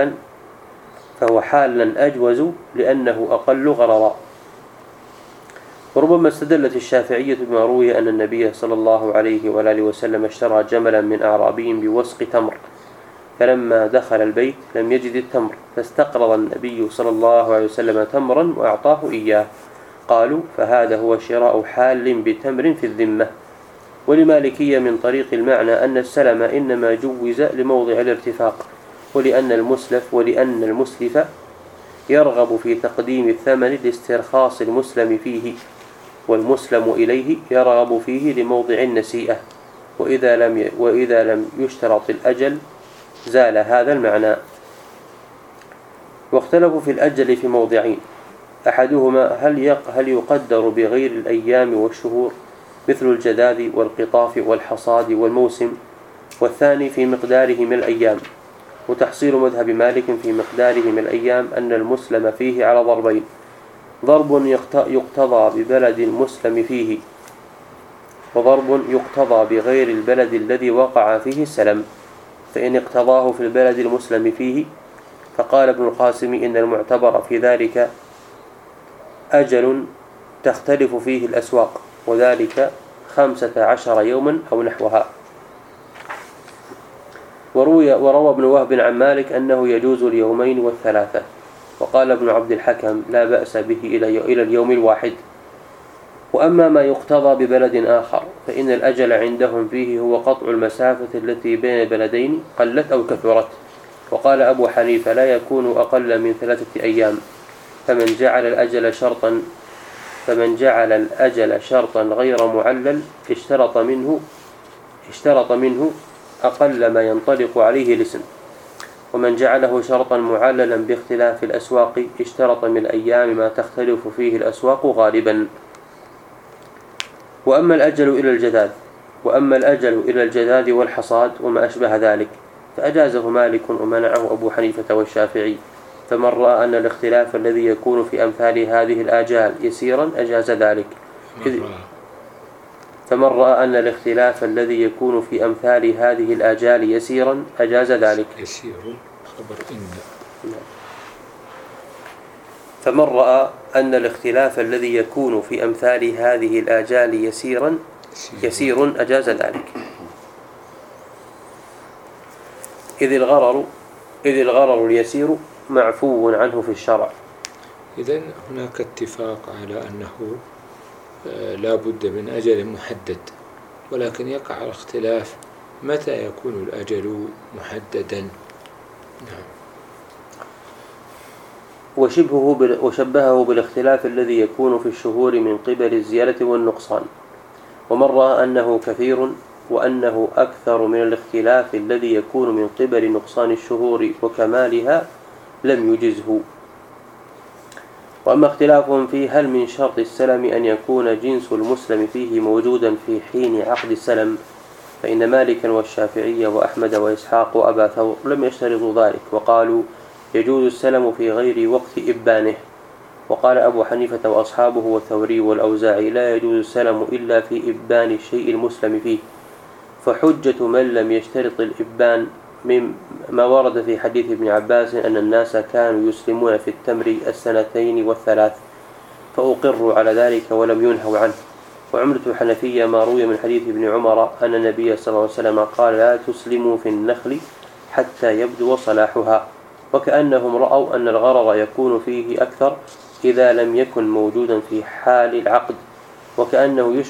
حالا أجوز لأنه أقل غررا. وربما استدلت الشافعية بما روي أن النبي صلى الله عليه وآله وسلم اشترى جملا من أعرابي بوسق تمر، فلما دخل البيت لم يجد التمر، فاستقرض النبي صلى الله عليه وسلم تمرا وأعطاه إياه. قالوا فهذا هو شراء حال بتمر في الذمة. ولمالكية من طريق المعنى أن السلم إنما جوز لموضع الارتفاق، ولأن المسلف يرغب في تقديم الثمن لاسترخاص المسلم فيه، والمسلم إليه يرغب فيه لموضع النسيئة. وإذا لم يشترط الأجل زال هذا المعنى. واختلفوا في الأجل في موضعين: أحدهما هل يقدر بغير الأيام والشهور مثل الجذاذ والقطاف والحصاد والموسم، والثاني في مقداره من الأيام. وتحصيل مذهب مالك في مقداره من الأيام أن المسلم فيه على ضربين: ضرب يقتضى ببلد المسلم فيه، وضرب يقتضى بغير البلد الذي وقع فيه السلم. فإن اقتضاه في البلد المسلم فيه فقال ابن القاسم إن المعتبر في ذلك أجل تختلف فيه الأسواق، وذلك 15 يوما أو نحوها. وروى ابن وهب عن مالك أنه يجوز اليومين والثلاثة، وقال ابن عبد الحكم لا بأس به إلى اليوم الواحد. وأما ما يقتضى ببلد آخر فإن الأجل عندهم فيه هو قطع المسافة التي بين البلدين قلت أو كثرت. وقال أبو حنيفة لا يكون أقل من 3 أيام. فمن جعل الأجل فمن جعل الأجل شرطا غير معلل اشترط منه أقل ما ينطلق عليه الاسم، ومن جعله شرطا معللا باختلاف الأسواق اشترط من الأيام ما تختلف فيه الأسواق غالبا. وأما الأجل إلى الجداد والحصاد وما أشبه ذلك فأجازه مالك ومنعه أبو حنيفة والشافعي. فمن رأى أن الاختلاف الذي يكون في أمثال هذه الآجال يسيرا أجاز ذلك. فمن رأى أن الاختلاف الذي يكون في أمثال هذه الآجال يسيرا أجاز ذلك. يسير خبر إن. فمن رأى أن الاختلاف الذي يكون في أمثال هذه الآجال يسير أجاز ذلك. إذ الغرر اليسير معفو عنه في الشرع. إذن هناك اتفاق على أنه لا بد من أجل محدد، ولكن يقع الاختلاف متى يكون الأجل محددا. نعم. وشبهه بالاختلاف الذي يكون في الشهور من قبل الزيادة والنقصان. ومن رأى أنه كثير وأنه أكثر من الاختلاف الذي يكون من قبل نقصان الشهور وكمالها لم يجزه. وأما اختلافهم فيه هل من شرط السلم أن يكون جنس المسلم فيه موجودا في حين عقد السلم، فإن مالكا والشافعية وأحمد وإسحاق وأبا ثور لم يشترطوا ذلك، وقالوا يجوز السلم في غير وقت إبانه. وقال أبو حنيفة وأصحابه والثوري والأوزاعي لا يجوز السلم إلا في إبان الشيء المسلم فيه. فحجة من لم يشترط الإبان من ما ورد في حديث ابن عباس أن الناس كانوا يسلمون في التمر 2 و3 فأقروا على ذلك ولم ينهوا عنه. وعملة الحنفية ما روي من حديث ابن عمر أن النبي صلى الله عليه وسلم قال لا تسلموا في النخل حتى يبدو صلاحها، وكأنهم رأوا أن الغرر يكون فيه أكثر إذا لم يكن موجودا في حال العقد، وكأنه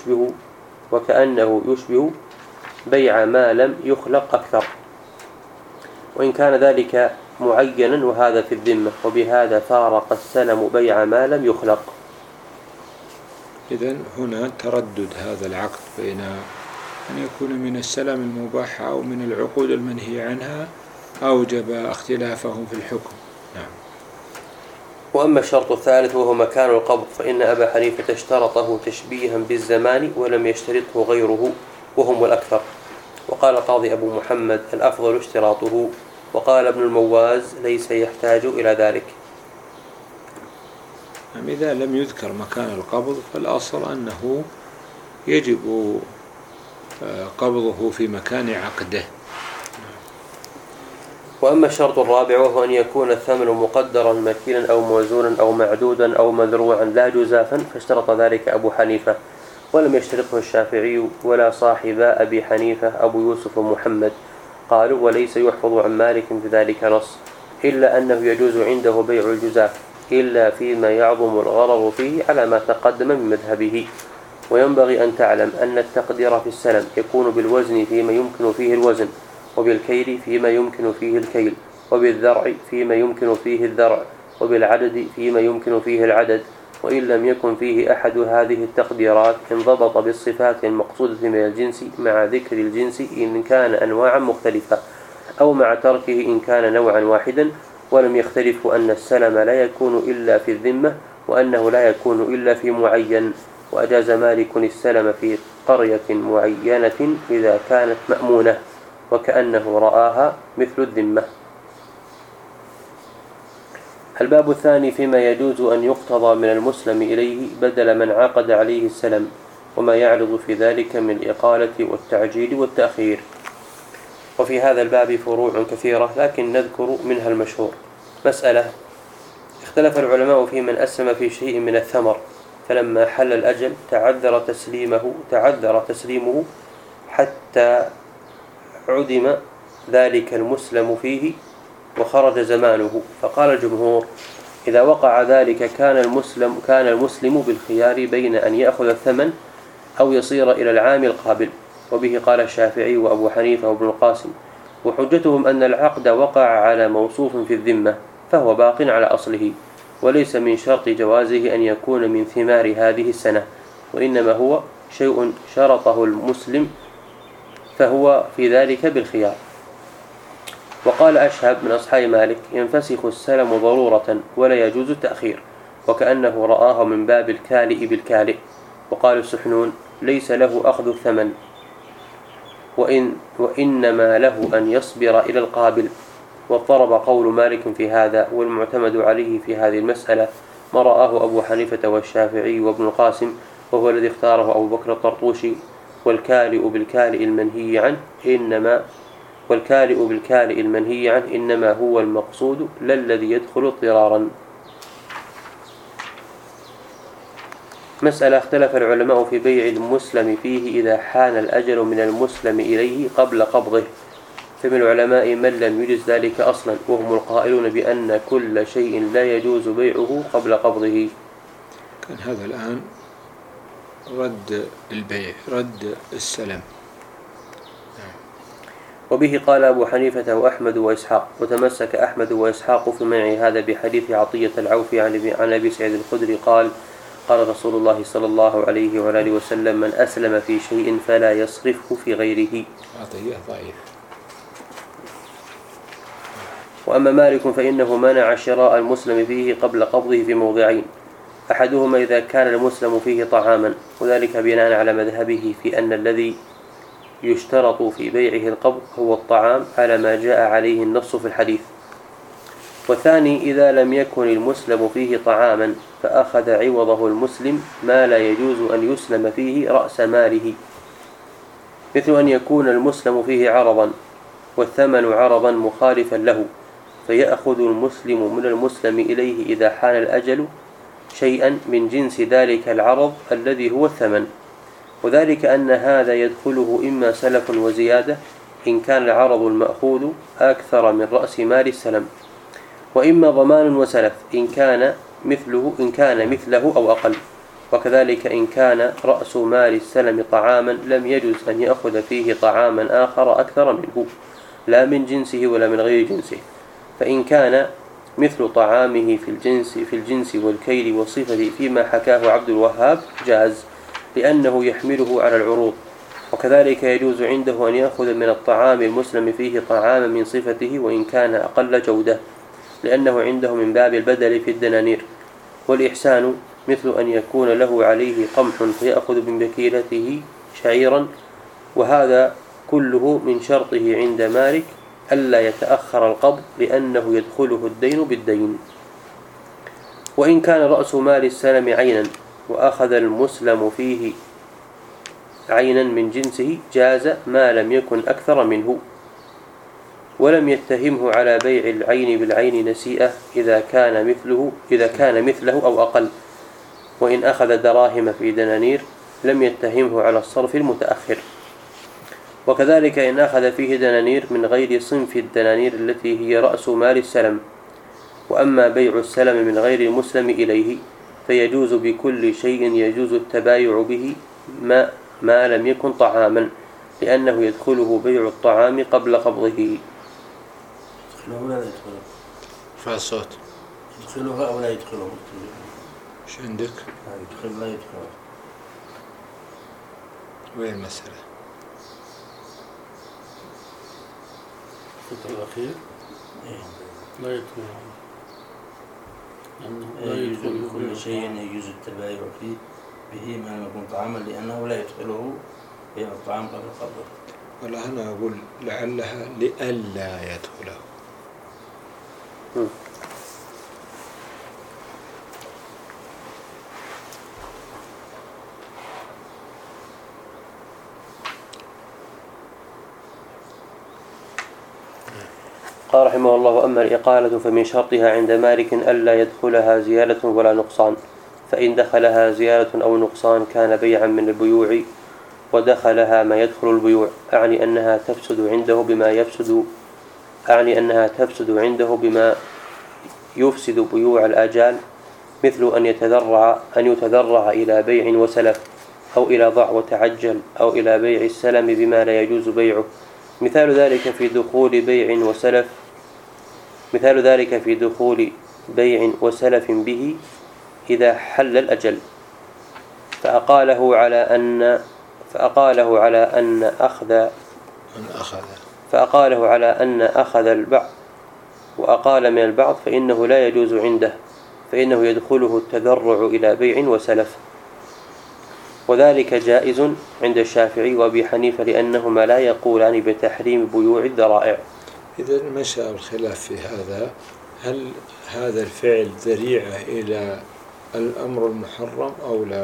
يشبه بيع ما لم يخلق أكثر، وإن كان ذلك معينا وهذا في الذمة، وبهذا فارق السلم بيع ما لم يخلق. إذن هنا تردد هذا العقد بين أن يكون من السلم المباح أو من العقود المنهي عنها أوجب اختلافهم في الحكم. نعم. وأما الشرط الثالث وهو مكان القبض فإن أبا حنيفة اشترطه تشبيها بالزمان ولم يشترطه غيره وهم الأكثر. وقال قاضي أبو محمد الأفضل اشتراطه، وقال ابن المواز ليس يحتاج إلى ذلك. إذا لم يذكر مكان القبض فالأصل أنه يجب قبضه في مكان عقده. وأما الشرط الرابع وهو أن يكون الثمن مقدرا مكينا أو موزونا أو معدودا أو مذروعا لا جزافا فاشترط ذلك أبو حنيفة، ولم يشترطه الشافعي ولا صاحبا أبي حنيفة أبو يوسف ومحمد. قالوا وليس يحفظ عن مالك في ذلك نص، إلا أنه يجوز عنده بيع الجزاف إلا فيما يعظم الغرر فيه على ما تقدم من مذهبه. وينبغي أن تعلم أن التقدير في السلم يكون بالوزن فيما يمكن فيه الوزن، وبالكيل فيما يمكن فيه الكيل، وبالذرع فيما يمكن فيه الذرع، وبالعدد فيما يمكن فيه العدد. وإن لم يكن فيه أحد هذه التقديرات انضبط بالصفات المقصودة من الجنس مع ذكر الجنس إن كان أنواعا مختلفة، أو مع تركه إن كان نوعا واحدا. ولم يختلفوا أن السلم لا يكون إلا في الذمة، وأنه لا يكون إلا في معين. وأجاز مالك السلم في قرية معينة إذا كانت مأمونة وكأنه رآها مثل الذمة. الباب الثاني فيما يجوز أن يقتضى من المسلم إليه بدل من عقد عليه السلم، وما يعرض في ذلك من الإقالة والتعجيل والتأخير. وفي هذا الباب فروع كثيرة لكن نذكر منها المشهور. مسألة: اختلف العلماء في من أسلم في شيء من الثمر فلما حل الأجل تعذر تسليمه حتى عدم ذلك المسلم فيه وخرج زمانه. فقال الجمهور: إذا وقع ذلك كان المسلم بالخيار بين أن يأخذ الثمن أو يصير إلى العام القابل. وبه قال الشافعي وأبو حنيفة وابن القاسم. وحجتهم أن العقد وقع على موصوف في الذمة فهو باق على أصله، وليس من شرط جوازه أن يكون من ثمار هذه السنة، وإنما هو شيء شرطه المسلم فهو في ذلك بالخيار. وقال أشهب من أصحاب مالك: ينفسخ السلم ضرورة ولا يجوز التأخير، وكأنه رآه من باب الكالئ بالكالئ. وقال السحنون: ليس له أخذ الثمن، وإنما له أن يصبر إلى القابل. واضطرب قول مالك في هذا، والمعتمد عليه في هذه المسألة ما رآه أبو حنيفة والشافعي وابن القاسم، وهو الذي اختاره أبو بكر الطرطوشي: والكالئ بالكالئ المنهي عنه إنما هو المقصود لا الذي يدخل اضطرارا. مسألة: اختلف العلماء في بيع المسلم فيه إذا حان الأجل من المسلم إليه قبل قبضه، فمن العلماء من لم يجز ذلك أصلا، وهم القائلون بأن كل شيء لا يجوز بيعه قبل قبضه. كان هذا الآن رد البيع، رد السلم. وبه قال أبو حنيفة وأحمد وإسحاق، وتمسك أحمد وإسحاق في منع هذا بحديث عطية العوفي عن أبي سعيد الخدري قال: قال رسول الله صلى الله عليه وآله وسلم: من أسلم في شيء فلا يصرفه في غيره. عطية ضعيف. وأما مالك فإنه منع شراء المسلم فيه قبل قبضه في موضعين: أحدهما إذا كان المسلم فيه طعاما، وذلك بناء على مذهبه في أن الذي يشترط في بيعه القبض هو الطعام على ما جاء عليه النص في الحديث. والثاني إذا لم يكن المسلم فيه طعاما فأخذ عوضه المسلم ما لا يجوز أن يسلم فيه رأس ماله، مثل أن يكون المسلم فيه عرضا والثمن عرضا مخالفا له، فيأخذ المسلم من المسلم إليه إذا حان الأجل شيئا من جنس ذلك العرض الذي هو الثمن، وذلك أن هذا يدخله إما سلف وزيادة إن كان العرض المأخوذ أكثر من رأس مال السلم، وإما ضمان وسلف إن كان مثله أو أقل. وكذلك إن كان رأس مال السلم طعاما لم يجوز أن يأخذ فيه طعاما آخر أكثر منه، لا من جنسه ولا من غير جنسه. فإن كان مثل طعامه في الجنس والكيل والصفة فيما حكاه عبد الوهاب جاز، لأنه يحمله على العروض. وكذلك يجوز عنده أن يأخذ من الطعام المسلم فيه طعاما من صفته وإن كان أقل جودة، لأنه عنده من باب البدل في الدنانير. والإحسان مثل أن يكون له عليه قمح فيأخذ من بكيلته شعيرا، وهذا كله من شرطه عند مالك ألا يتأخر القبض، لأنه يدخله الدين بالدين. وإن كان رأس مال السلم عينا وأخذ المسلم فيه عينا من جنسه جاز ما لم يكن أكثر منه، ولم يتهمه على بيع العين بالعين نسيئة إذا كان مثله أو أقل. وإن أخذ دراهم في دنانير لم يتهمه على الصرف المتأخر. وكذلك إن أخذ فيه دنانير من غير صنف الدنانير التي هي رأس مال السلم. وأما بيع السلم من غير المسلم إليه فيجوز بكل شيء يجوز التبايع به ما لم يكن طعاما، لأنه يدخله بيع الطعام قبل قبضه. يدخله ولا لا يدخله؟ فالصوت يدخلها أو لا يدخله؟ شو عندك؟ يدخل لا يدخله. وين المسألة؟ السطر الأخير لا يدخل، لا يدخل كل شيء يجوز التبايع فيه به ما لم يكن طعاما، لأنه لا يدخله بيع الطعام قبل قبضه. ولا أنا أقول لعلها لئلا يدخله. قال رحمه الله: أما الإقالة فمن شرطها عند مالك ألا يدخلها زيادة ولا نقصان، فإن دخلها زيادة أو نقصان كان بيعا من البيوع، ودخلها ما يدخل البيوع، أعني أنها تفسد عنده بما يفسد بيوع الآجال، مثل أن يتذرع إلى بيع وسلف، أو إلى ضع وتعجل، أو إلى بيع السلم بما لا يجوز بيعه. مثال ذلك في دخول بيع وسلف به إذا حل الأجل، فأقاله على أن أخذ البعض وأقال من البعض فإنه لا يجوز عنده، فإنه يدخله التذرع إلى بيع وسلف، وذلك جائز عند الشافعي وأبي حنيفة لأنهما لا يقولان بتحريم بيوع الذرائع. إذا مشى الخلاف في هذا، هل هذا الفعل ذريعة إلى الأمر المحرم أو لا؟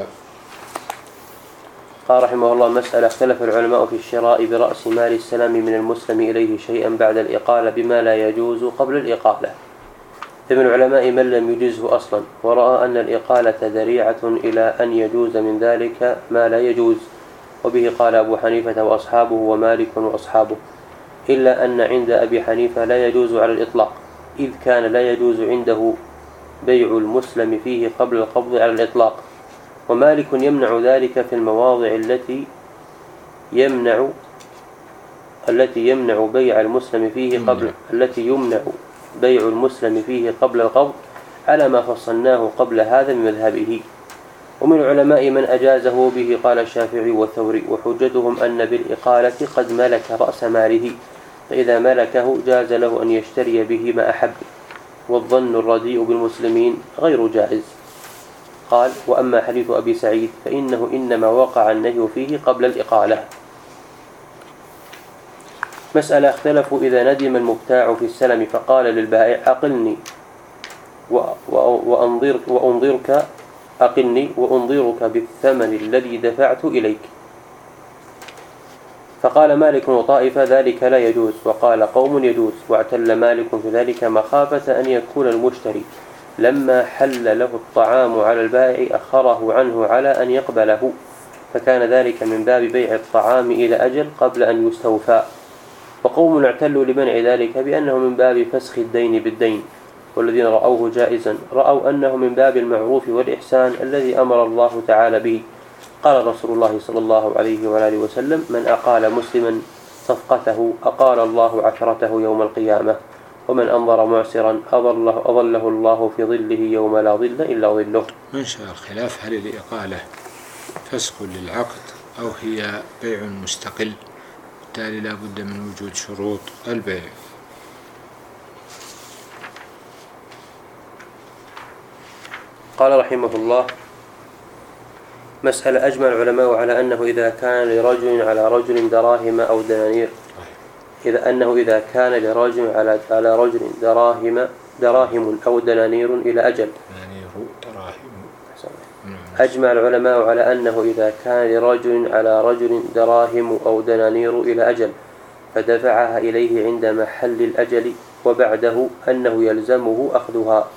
قال رحمه الله: مسألة: اختلف العلماء في الشراء برأس مال السلام من المسلم إليه شيئا بعد الإقالة بما لا يجوز قبل الإقالة. فمن العلماء من لم يجزه أصلا ورأى أن الإقالة ذريعة إلى أن يجوز من ذلك ما لا يجوز، وبه قال أبو حنيفة وأصحابه ومالك وأصحابه، إلا أن عند أبي حنيفة لا يجوز على الإطلاق، إذ كان لا يجوز عنده بيع المسلم فيه قبل القبض على الإطلاق، ومالك يمنع ذلك في المواضع التي يمنع بيع المسلم فيه قبل القبض على ما فصلناه قبل هذا من مذهبه. ومن العلماء من أجازه، به قال الشافعي والثوري، وحجتهم أن بالإقالة قد ملك رأس ماله، فإذا ملكه جاز له أن يشتري به ما أحب، والظن الرديء بالمسلمين غير جائز. قال: وأما حديث أبي سعيد فإنه إنما وقع النهي فيه قبل الإقالة. مسألة: اختلفوا إذا ندم المبتاع في السلم فقال للبائع: أقلني وأنظرك بالثمن الذي دفعت إليك. فقال مالك وطائفة: ذلك لا يجوز، وقال قوم: يجوز. واعتل مالك في ذلك مخافة أن يكون المشتري لما حل له الطعام على البائع أخره عنه على أن يقبله، فكان ذلك من باب بيع الطعام إلى أجل قبل أن يستوفى. وقوم اعتلوا لمنع ذلك بأنه من باب فسخ الدين بالدين، والذين رأوه جائزا رأوا أنه من باب المعروف والإحسان الذي أمر الله تعالى به. قال رسول الله صلى الله عليه وآله وسلم: من أقال مسلما صفقته أقال الله عثرته يوم القيامة، ومن أنظر معسرا أظله الله في ظله يوم لا ظل إلا ظله. منشأ الخلاف: هل الإقالة فسخ للعقد أو هي بيع مستقل؟ بالتالي لا بد من وجود شروط البيع. قال رحمه الله: مسألة: أجمع العلماء على أنه إذا كان لرجل على رجل دراهم أو دنانير، إذا كان لرجل على رجل دراهم أو دنانير إلى أجل. أجمع العلماء على أنه إذا كان لرجل على رجل دراهم أو دنانير إلى أجل فدفعها إليه عند محل الأجل وبعده أنه يلزمه أخذها.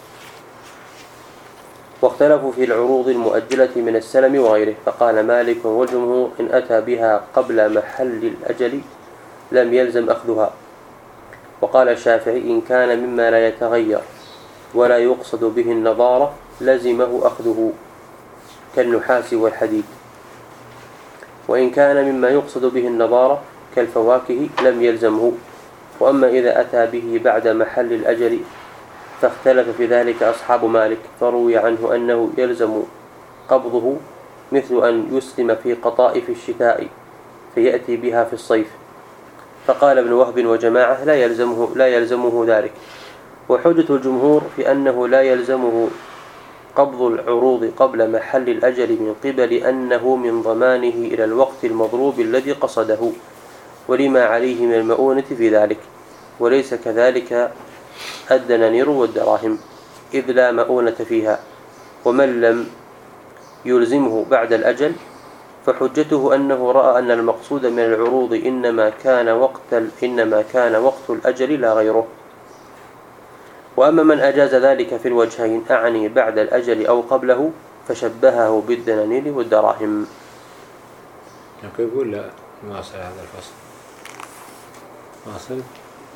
واختلفوا في العروض المؤجلة من السلم وغيره، فقال مالك والجمهور: إن أتى بها قبل محل الأجل لم يلزم أخذها. وقال الشافعي: إن كان مما لا يتغير ولا يقصد به النظارة لزمه أخذه كالنحاس والحديد، وإن كان مما يقصد به النظارة كالفواكه لم يلزمه. وأما إذا أتى به بعد محل الأجل فاختلف في ذلك أصحاب مالك، فروي عنه أنه يلزم قبضه، مثل أن يسلم في قطائف الشتاء فيأتي بها في الصيف. فقال ابن وهب وجماعة: لا يلزمه ذلك. وحجة الجمهور في أنه لا يلزمه قبض العروض قبل محل الأجل من قبل أنه من ضمانه إلى الوقت المضروب الذي قصده، ولما عليه من المؤونة في ذلك، وليس كذلك الدنانير والدراهم، إذ لا مؤونة فيها. ومن لم يلزمه بعد الأجل فحجته أنه رأى أن المقصود من العروض إنما كان وقت الأجل لا غيره. وأما من أجاز ذلك في الوجهين، أعني بعد الأجل أو قبله، فشبهه بالدنانير والدراهم. يقول لا نواصل هذا الفصل. واصل.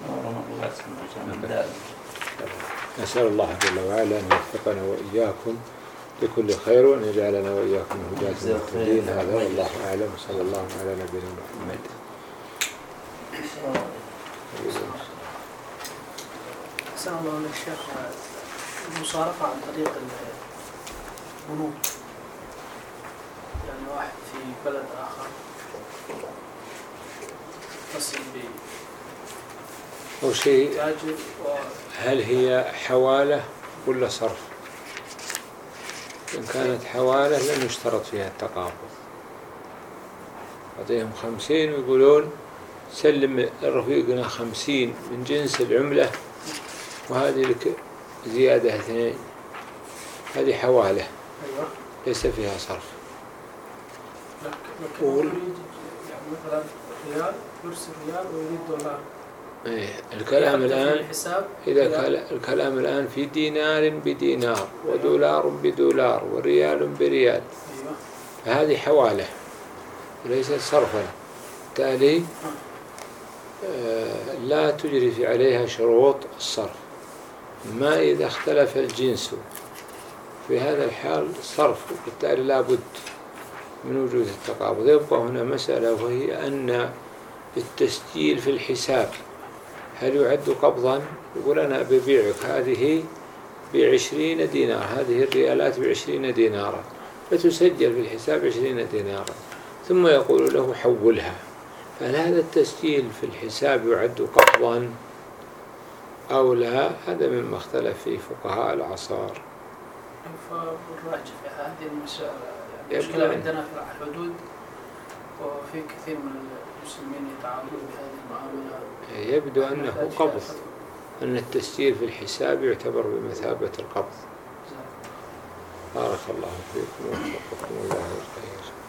نسأل الله جل وعلا أن يوفقنا وإياكم لكل خير، وأن يجعلنا وإياكم هداة المهتدين. هذا والله أعلم، صلى الله على نبينا محمد. أحسن الله عليك شيخ. المصارفة عن طريق البنوك، يعني واحد في بلد آخر تصل أو شيء، بتاجر هل هي حوالة ولا صرف؟ إن كانت حوالة لم يشترط فيها التقابض، أعطيهم 50 ويقولون سلم رفيقنا 50 من جنس العملة وهذه لك زيادة 2، هذه حوالة أيوة. ليس فيها صرف. لكن يريد يعني مثلا ريال، يرسل ريال ويريد دولار. الكلام الآن إذا ريال. الكلام الآن في دينار بدينار ودولار بدولار وريال بريال، أيوة. فهذه حوالة وليست صرفا، بالتالي لا تجري عليها شروط الصرف. ما إذا اختلف الجنس في هذا الحال صرف، بالتالي لا بد من وجود التقابض. يبقى هنا مسألة، وهي أن التسجيل في الحساب هل يعد قبضا؟ يقول أنا ببيعك هذه ب20 دينار، هذه الريالات ب20 دينارا، فتسجل في الحساب 20 دينارا، ثم يقول له حولها. فهل هذا التسجيل في الحساب يعد قبضا أو لا؟ هذا مما اختلف فيه فقهاء الأعصار. فالراجح في هذه المسألة يعني المشكلة عندنا في الحدود، وفي كثير من المسلمين يتعاملون بهذه المعاملة. يبدو أنه قبض، أن التسجيل في الحساب يعتبر بمثابة القبض. بارك الله فيكم ووفقكم الله الخير.